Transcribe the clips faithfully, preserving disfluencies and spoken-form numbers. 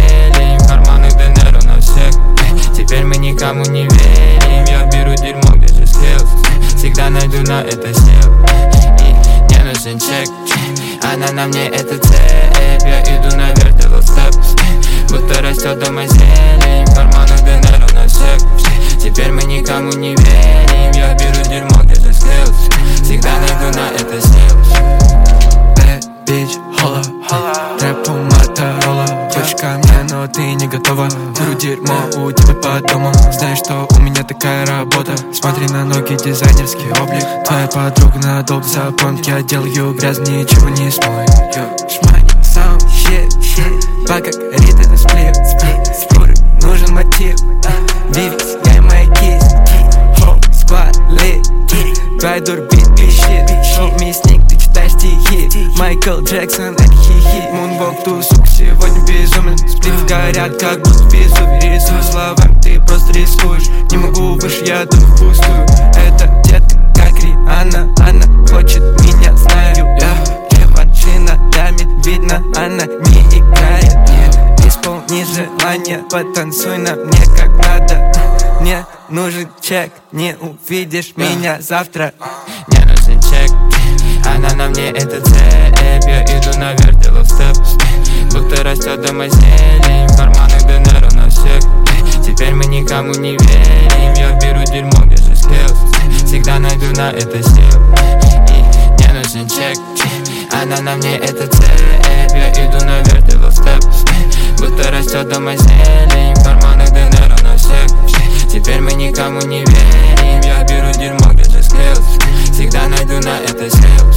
зелень, в карманах ДНР у нас всех. Теперь мы никому не верим. Я беру дерьмо, где же skills. Всегда найду на это сил. И мне нужен чек. Она на мне это цепь. Я иду наверх, double steps. Будто растет дома зелень, в карманах ДНР у нас всех. Теперь мы никому не верим. Я беру дерьмо, где же skills. Всегда найду на это сил. Bad bitch, holla, рэп у Моторола. Хочешь ко мне, но ты не готова. Беру дерьмо у тебя по дому. Знаешь, что у меня такая работа. Смотри на ноги, дизайнерский облик. Твоя подруга надолго запомнит. Я делаю грязно, ничего не смоет. Шмани, сам, щит, щит. Пока горит это сплит, споры, нужен мотив. Вивис, я и моя кисть. Хоу, склад, лит. Твоя дур бит, пищит. Шоу, мясник, ты читаешь стихи. Майкл Джексон, это хихи. Мунвок, ту, сука, сегодня безумен. Сплит горят, как будто безумие. Рисую словами, ты просто рискуешь. Не могу выше, я думаю впустую. Это детка, как Рианна. Она хочет меня, знаю я. Реваншина, даме, видно, она не играет. Нет, исполни желание, потанцуй на мне как надо. Мне нужен чек, не увидишь меня завтра. Мне нужен чек. Она на мне это цепь. Я иду наверх, double steps. Будто растет дома зелень, в карманах ДНР у нас всех. Теперь мы никому не верим. Я беру дерьмо, где же skills. Всегда найду на это сил. И мне нужен чек. Она на мне это цепь. Я иду наверх, double steps. Будто растет дома зелень, в карманах ДНР у нас всех. Теперь мы никому не верим. Я беру дерьмо, где же skills. Всегда найду на это сил.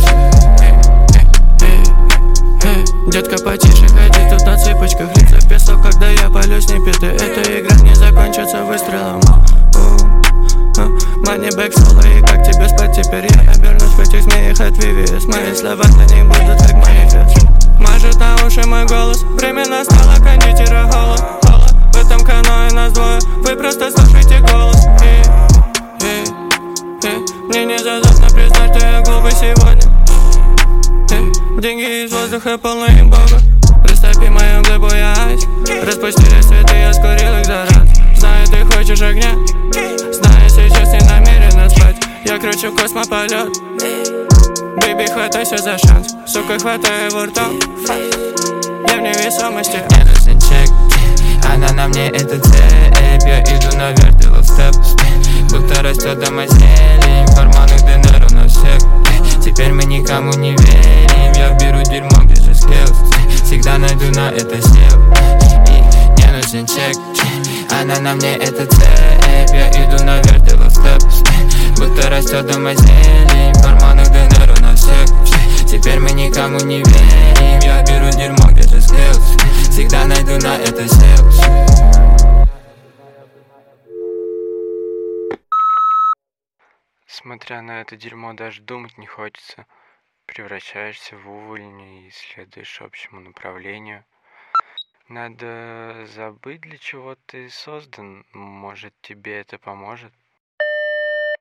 Детка, потише ходи, тут на цыпочках лица в песок, когда я палю сниппеты. Эта игра не закончится выстрелом. Манибэк соло, и как тебе спать теперь? Я обернусь в этих змеях от Вивиес. Мои слова для них будут как манифест. Мажет на уши мой голос. Время настало, кондитера холод. В этом каное нас двое. Вы просто слушайте голос. И, и, и. Мне не зазорно признать, что я глупый сегодня. И. Деньги из воздуха полны имбога. Растопи мою глыбу, я айс. Распустили цветы, я скурил их за раз. Знаю, ты хочешь огня. Знаю, сейчас не намерена спать. Я кручу космополет. Бэйби, хватайся за шанс. Сука, хватай его ртом. Я в невесомости. Мне нужен чек. Она на мне это цепь. Я иду наверх, double steps. Будто растет дома зелень, в карманах ДНР у нас всех. Теперь мы никому не верим. Я беру дерьмо, где же skills. Всегда найду на это сил. И мне нужен чек. Она на мне это цепь. Я иду наверх, double steps. Будто растет дома зелень, в карманах ДНР у нас всех. Теперь мы никому не верим. Я беру дерьмо, где же skills. Всегда найду на это сил. Смотря на это дерьмо, даже думать не хочется. Превращаешься в увольня и следуешь общему направлению. Надо забыть, для чего ты создан. Может, тебе это поможет.